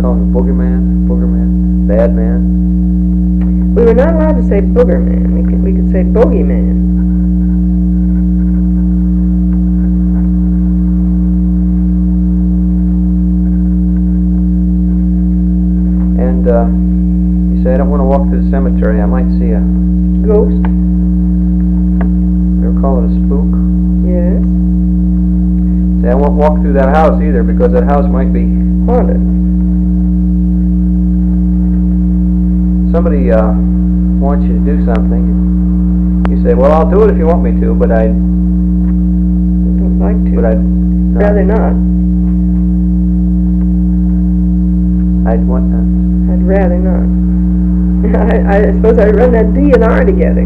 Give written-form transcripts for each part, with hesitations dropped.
call him the boogerman, bad man. We were not allowed to say boogerman. We could say bogeyman. And you say, I don't want to walk through the cemetery. I might see a Ghost? You ever call it a spook? Yes. Say, I won't walk through that house either because that house might be Haunted. somebody wants you to do something. You say, well, I'll do it if you want me to, but I don't like to. I'd Rather not. I'd want to. I'd rather not. I suppose I run that D and R together.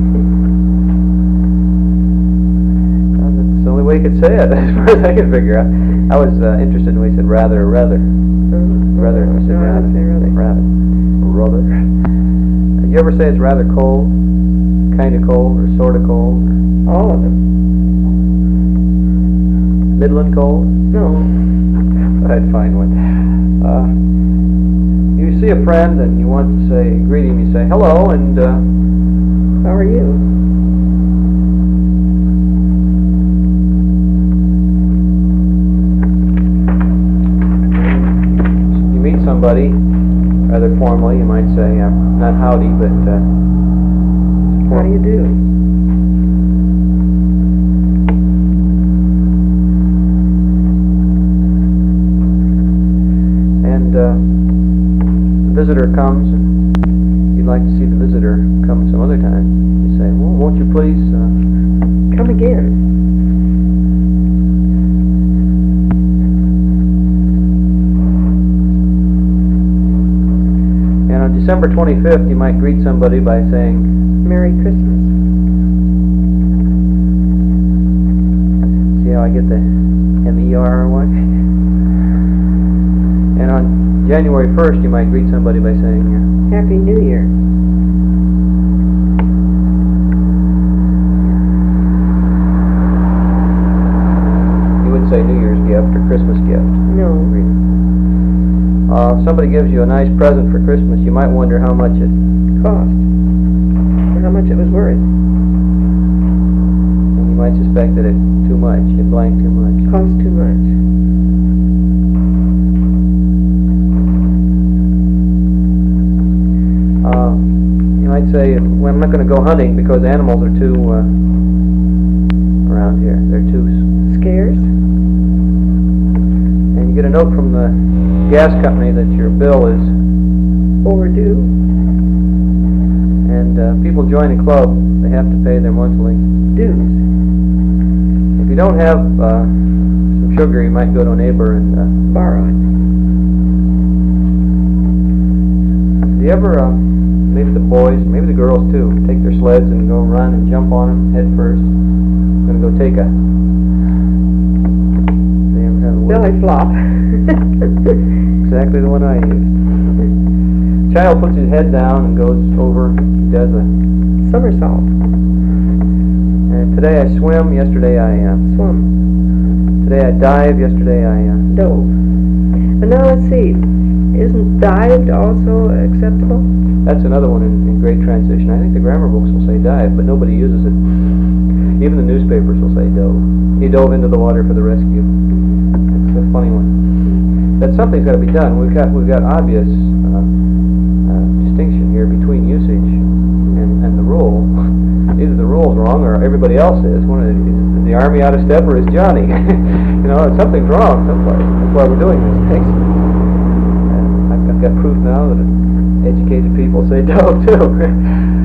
That's the only way you could say it, as far as I can figure out. I was interested when he said rather. Rather. I said No, rather. I'd say rather. Rather. You ever say it's rather cold? Kind of cold, or sort of cold? All of them. Midland cold? No. I'd find one. You see a friend and you want to say, greet him, you say, hello, and How are you? you meet somebody, rather formally, you might say, not howdy, but How do you do? and the visitor comes and you'd like to see the visitor come some other time. You say, well, won't you please Come again. and on December 25th you might greet somebody by saying, Merry Christmas. see how I get the M-E-R one? And on January 1st, you might greet somebody by saying, Happy New Year. you wouldn't say New Year's gift or Christmas gift. No. If somebody gives you a nice present for Christmas, you might wonder how much it Cost. Or how much it was worth. and you might suspect that it's too much, it blank too much. Cost too much. You might say, well, I'm not going to go hunting because animals are too around here. They're too Scares? and you get a note from the gas company that your bill is, Overdue? and people join a club, they have to pay their monthly. Dues? If you don't have some sugar, you might go to a neighbor and Borrow it. do you ever, maybe the boys, maybe the girls too, take their sleds and go run and jump on them head first? I'm going to go take a... They ever have a word? Belly flop. Exactly the one I used. Child puts his head down and goes over, he does a... Somersault. And today I swim, yesterday I... Swim. Today I dive, yesterday I... Dove. But now let's see. Isn't dived also acceptable? That's another one in great transition. I think the grammar books will say dive, but nobody uses it. Even the newspapers will say dove. He dove into the water for the rescue. It's a funny one. That something's got to be done. We've got obvious distinction here between usage and the rule. Either the rule's wrong or everybody else is. Is the Army out of step or is Johnny? You know, something's wrong someplace. That's why we're doing this. Thanks. I've got proof now that educated people say dove too.